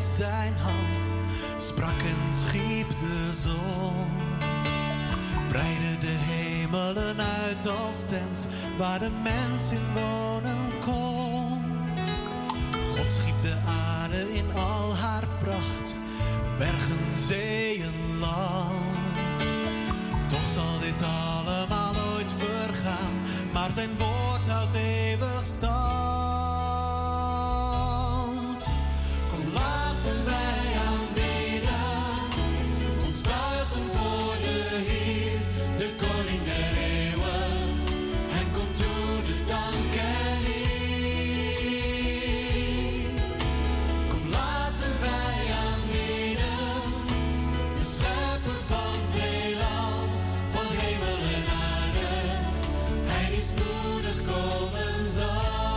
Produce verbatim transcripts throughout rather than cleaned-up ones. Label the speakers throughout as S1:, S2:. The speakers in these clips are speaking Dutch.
S1: zijn hand sprak en schiep de zon. Breidde de hemelen uit als tent waar de mens in wonen kon. God schiep de aarde in al haar pracht, bergen, zeeën, land. Toch zal dit allemaal ooit vergaan, maar zijn woord houdt eeuwig stand. Kom, laten wij aanbidden, ons buigen voor de Heer, de koning der eeuwen, en komt toe de dank en eer. Kom, laten wij aanbidden, de schepper van het heelal, van hemel en aarde, hij die spoedig komen zal.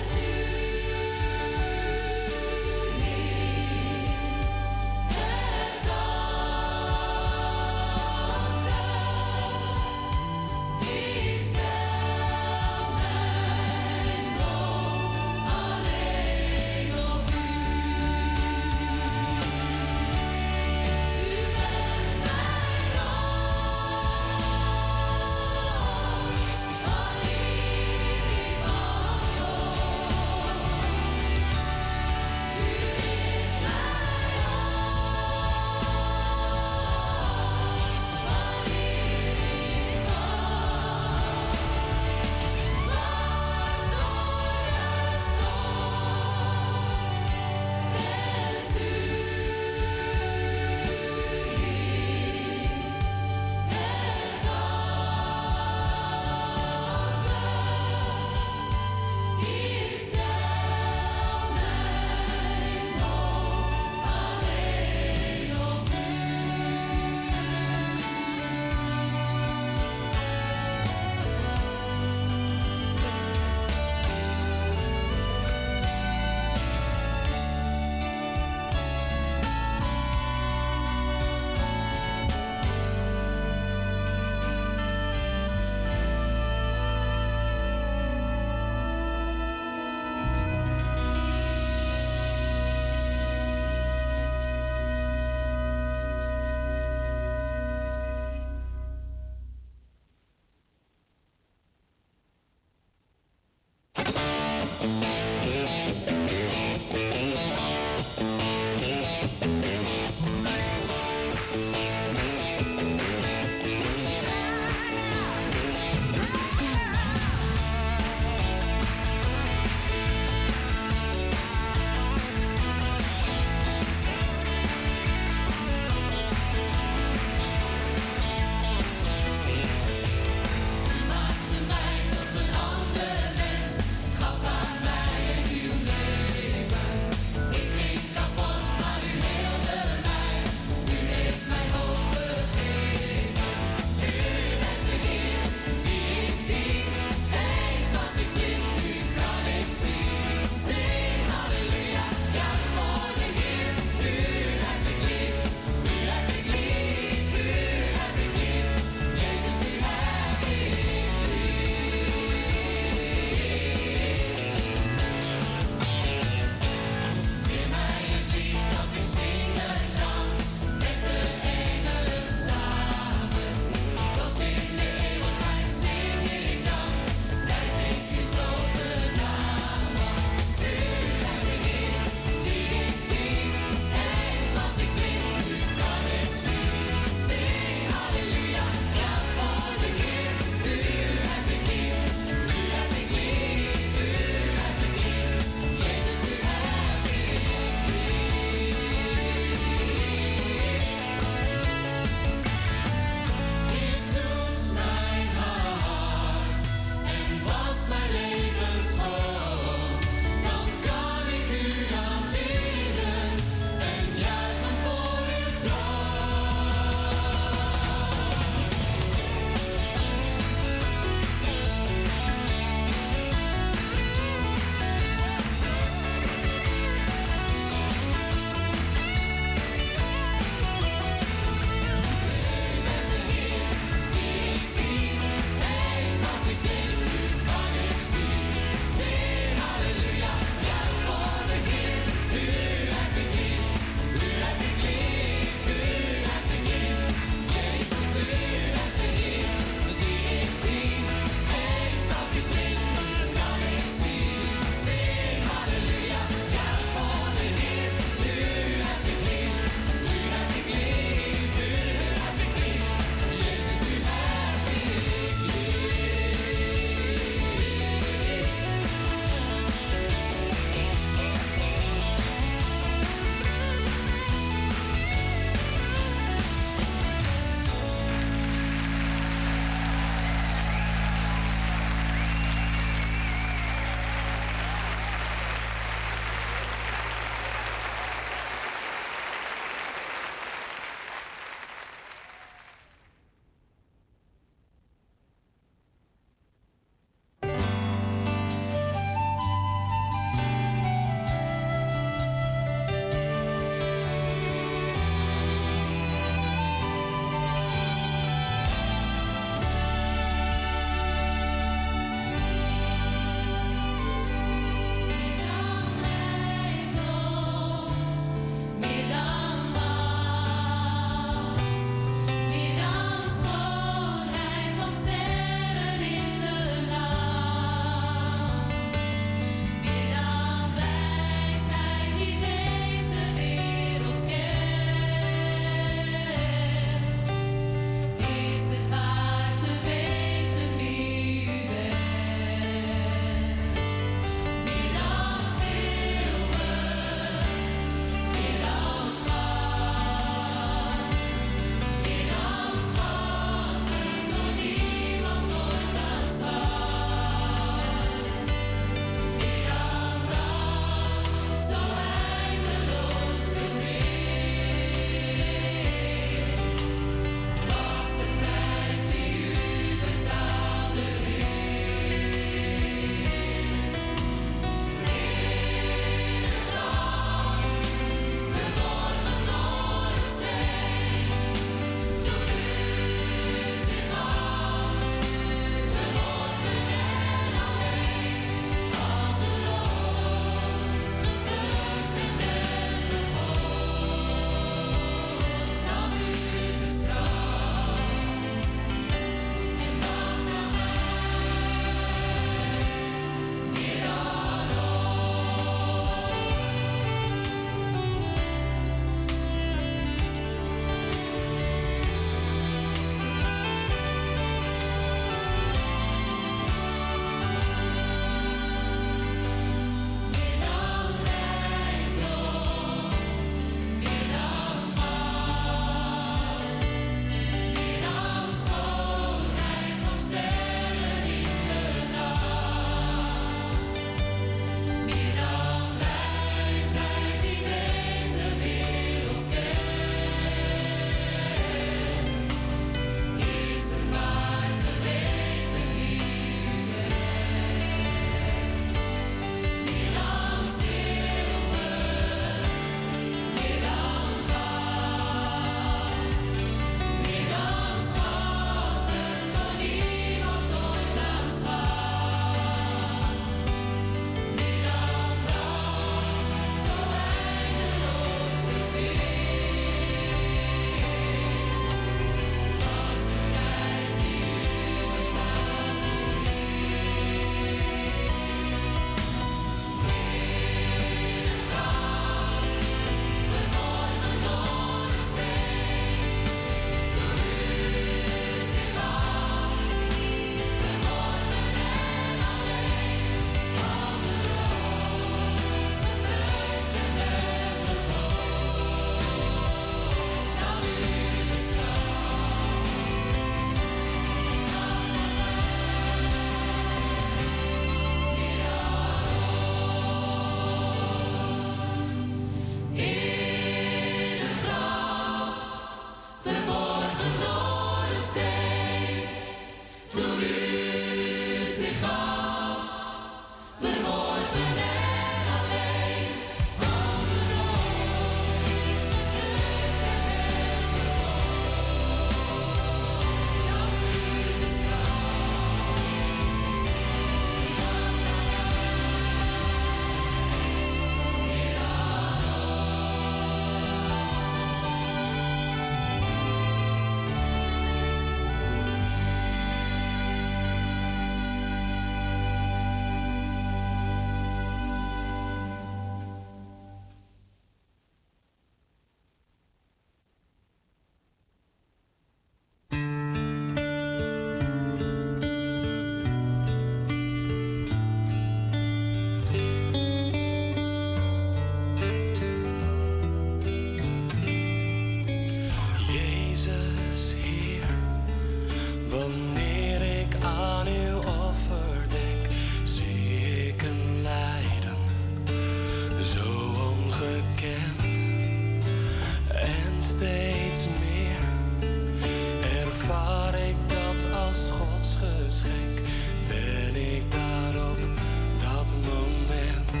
S1: Wanneer ik aan uw offer denk, zie ik een lijden zo ongekend. En steeds meer ervaar ik dat als Gods geschenk. Ben ik daar op dat moment?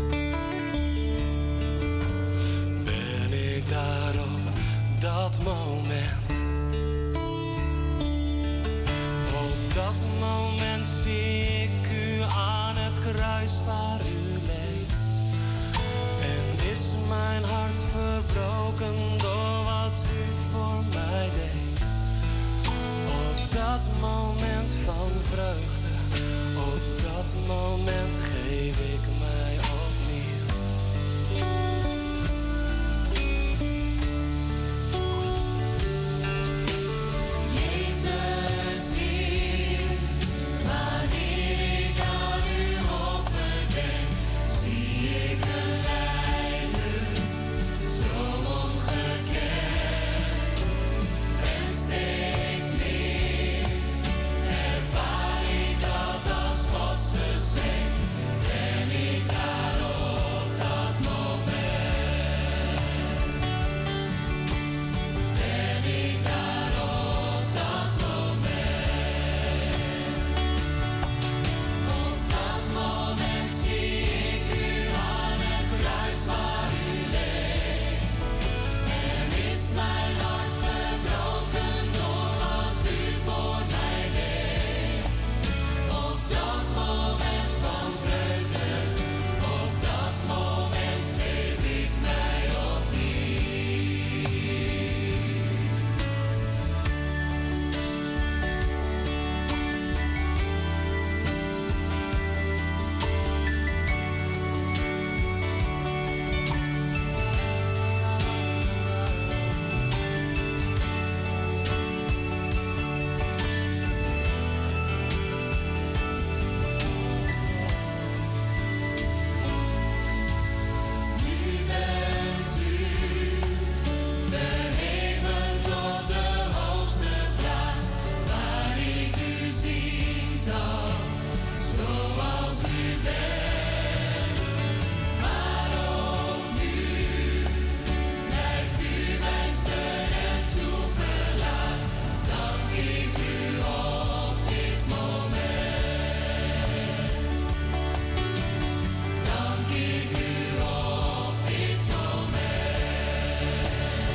S1: Ben ik daar op dat moment? Op dat moment zie ik u aan het kruis waar u leed. En is mijn hart verbroken door wat u voor mij deed. Op dat moment van vreugde, op dat moment geef ik mij opnieuw. Jezus Heer, wanneer ik aan uw offer denk, zie ik een lijden zo ongekend. En steeds meer ervaar ik dat als Gods geschenk. Ben ik daar op dat moment? Ben ik daar op dat moment? Op dat moment zie ik u aan het kruis waar u leed. En is mijn hart verbroken door wat u voor mij deed. Op dat moment van vreugde, op dat moment geef ik mij opnieuw. Nu bent u verheven tot de hoogste plaats, waar ik u zien zal, zoals u bent. Maar ook nu blijft u mijn steun en toeverlaat. Dank ik u op dit moment. Dank ik u op dit moment.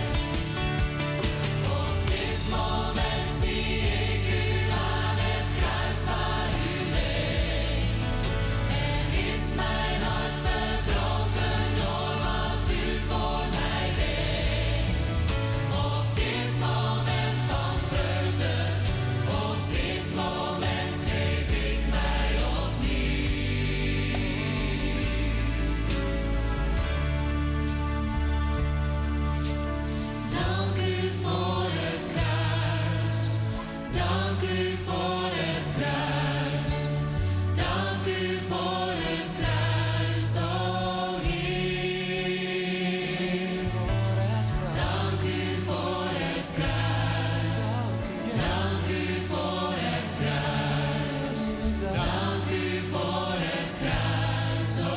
S1: Op dit moment zie ik u aan het kruis waar u leed. En is mijn hart verbroken door wat u voor mij deed. Op dit moment van vreugde, op dit moment geef ik mij opnieuw. Dank u voor het kruis. Dank u voor het kruis. Dank u voor het kruis, o Heer. Dank u voor het kruis. Dank u voor het kruis. Dank u voor het kruis, o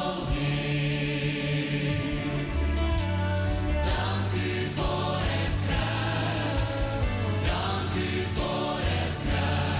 S1: Heer. Dank u voor het kruis. Dank u voor het kruis.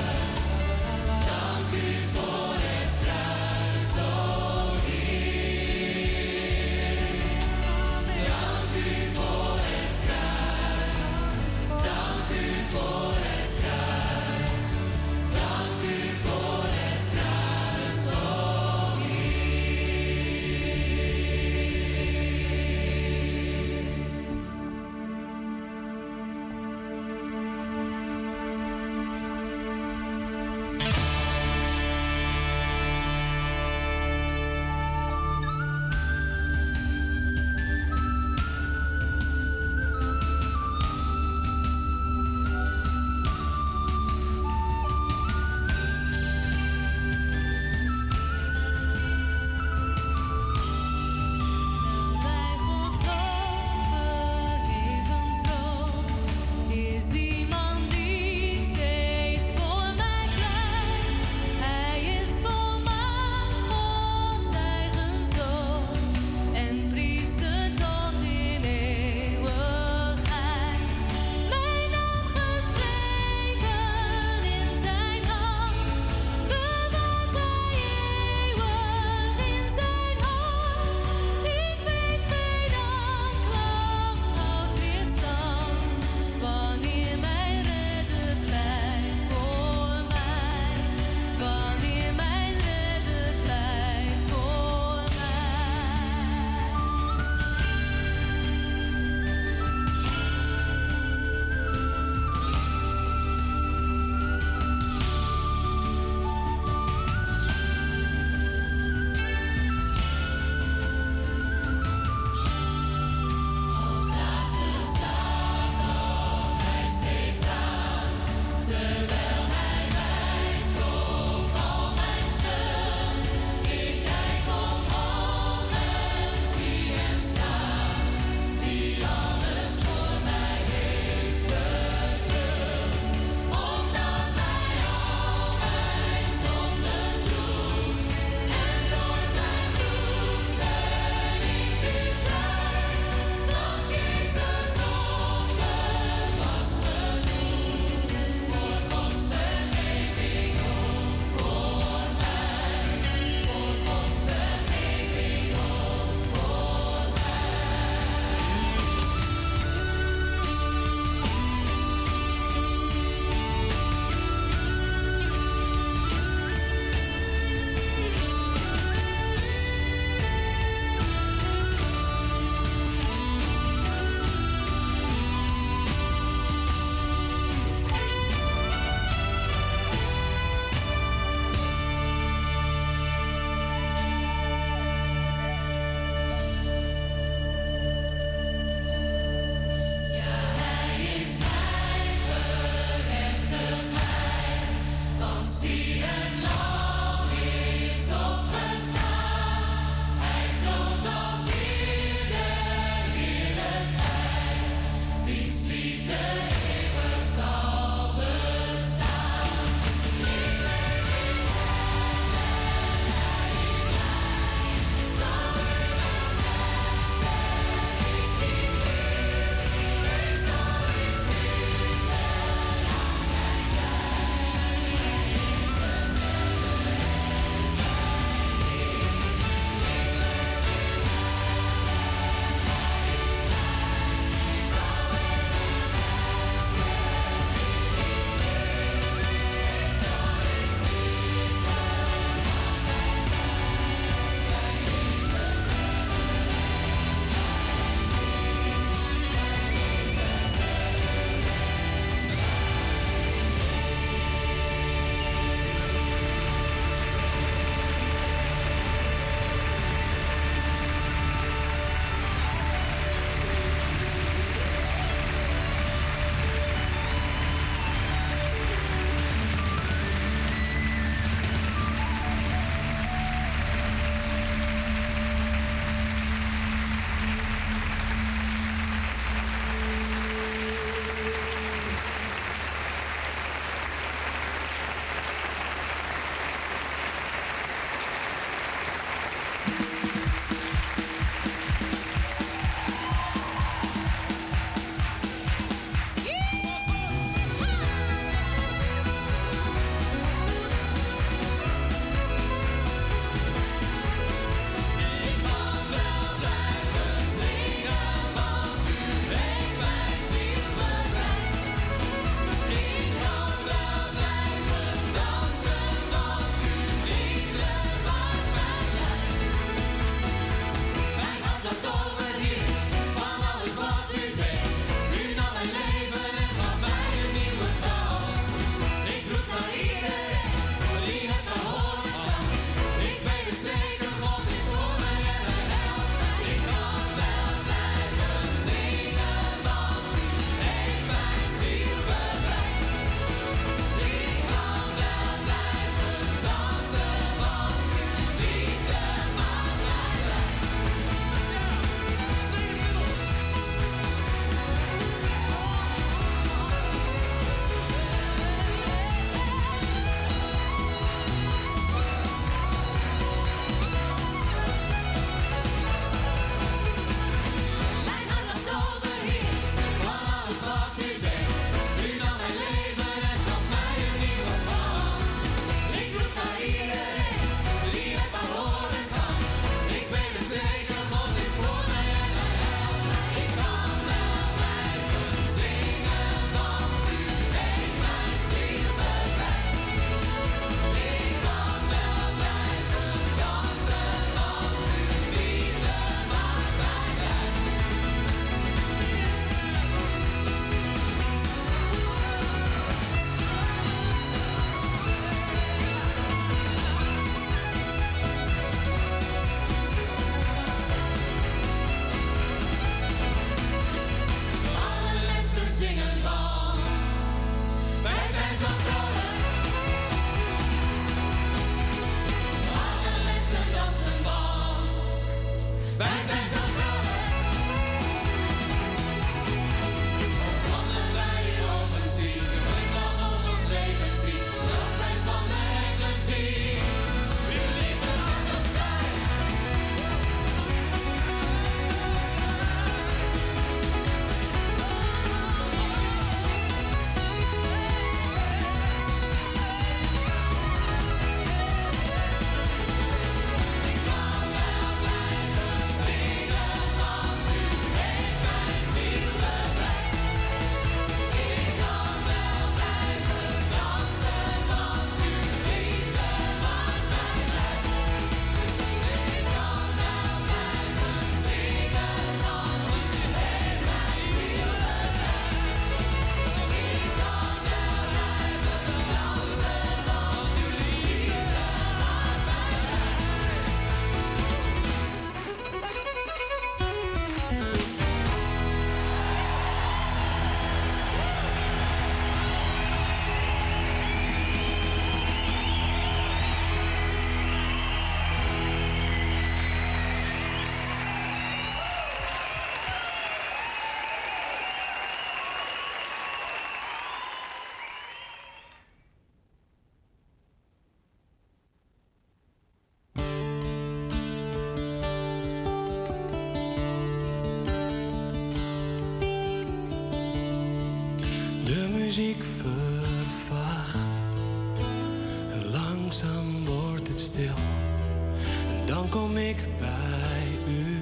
S1: stil. En dan kom ik bij u.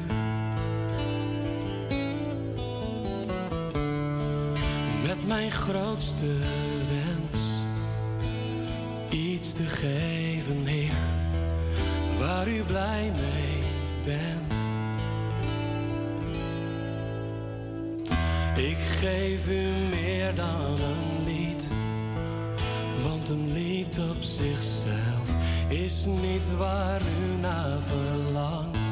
S1: Met mijn grootste wens. Iets te geven, Heer. Waar u blij mee bent. Ik geef u meer dan een lied. Want een lied op zichzelf is niet waar u naar verlangt.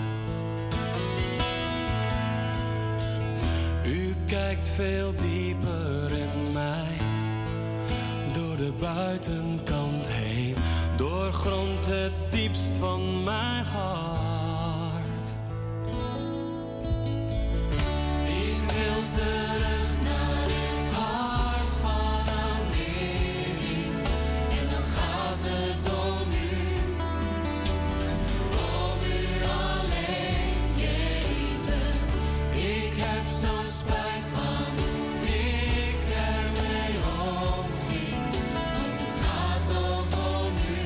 S1: U kijkt veel dieper in mij. Door de buitenkant heen. Doorgrondt het diepst van mijn hart. Ik wil terug naar het hart van aanbidding. En dan gaat het om u. Om u alleen, Jezus. Ik heb zo'n spijt van hoe ik ermee omging. Want het gaat over u.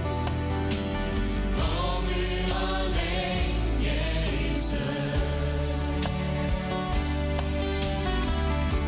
S1: Om u alleen, Jezus.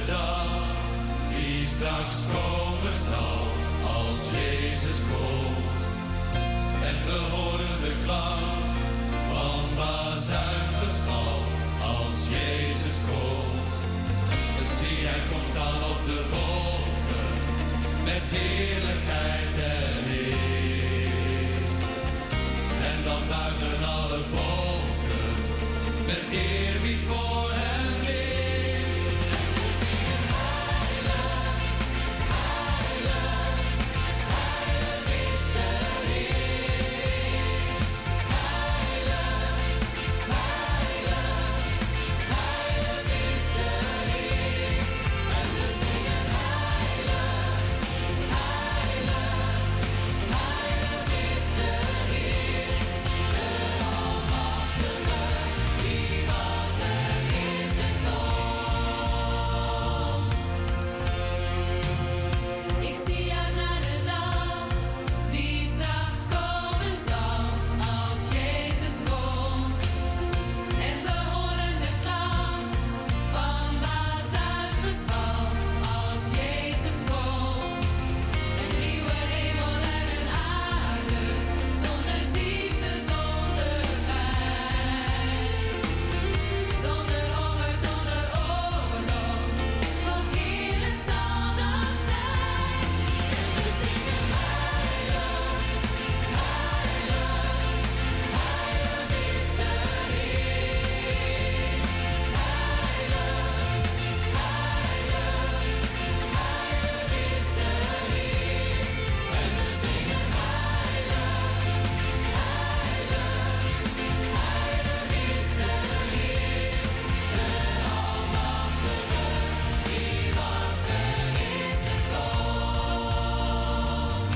S1: dag die straks komen zal, als Jezus komt. En we horen de klank van bazuingeschal, als Jezus komt. En zie, hij komt dan op de wolken, met heerlijkheid en eer. En dan buigen alle volken, met eerbied voor hem weer. En we zingen heilig, heilig, heilig is de Heer. Heilig, heilig, heilig is de Heer. En we zingen heilig, heilig, heilig is de Heer. De Almachtige, die was en is en komt. Ik zie uit naar de dag die straks komen zal, als Jezus komt. En we horen de klank van bazuingeschal, als Jezus komt. Een nieuwe hemel en een aarde, zonder ziekte, zonder pijn. Zonder honger, zonder oorlog, wat heerlijk zal dat zijn. En we zingen heilig, heilig, heilig is de Heer. Heilig, heilig, heilig is de Heer. En we zingen heilig, heilig, heilig is de Heer. De Almachtige, die was en is en komt.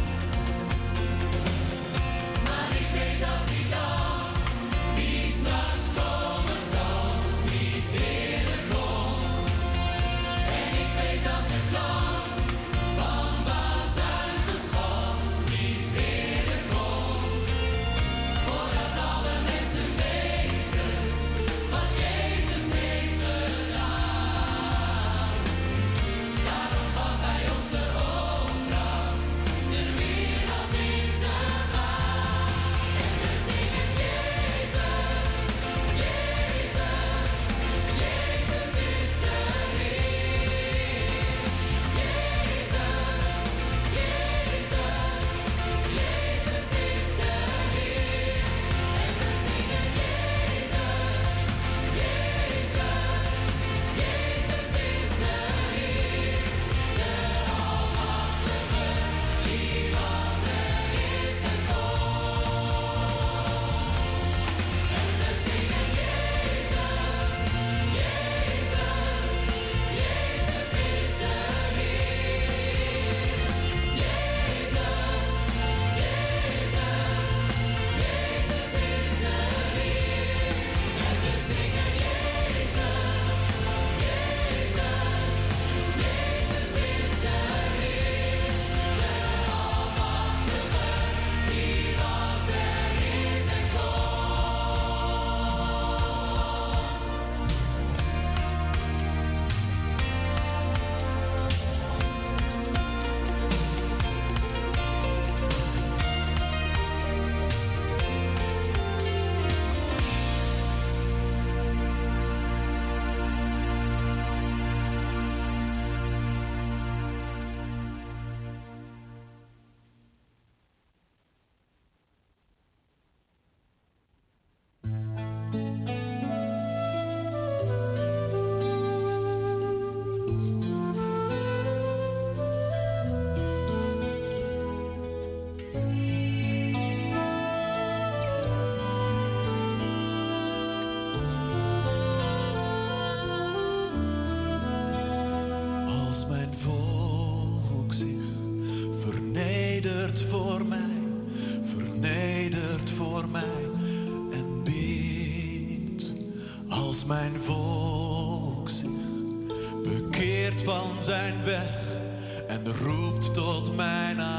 S1: Maar ik weet dat die dag, die straks komen zal, niet eerder komt. En ik weet dat de klank van bazuingeschal niet eerder komt. Voordat alle mensen weten wat Jezus heeft gedaan. Daarom gaf hij ons de opdracht de wereld in te gaan. En we zingen Jezus, Jezus, Jezus is de Heer. Jezus, Jezus, Jezus is de Heer. En we zingen Jezus, Jezus, Jezus is de Heer. De Almachtige, die was en is en komt. En we zingen Jezus, Jezus, Jezus is de Heer. Jezus, Jezus, Jezus is de Heer. En we zingen Jezus, Jezus, Jezus is de Heer. De Almachtige, die was en is en komt. Als mijn volk zich vernedert voor mij, vernedert voor mij en bidt. Als mijn volk zich bekeert van zijn weg en roept tot mijn naam.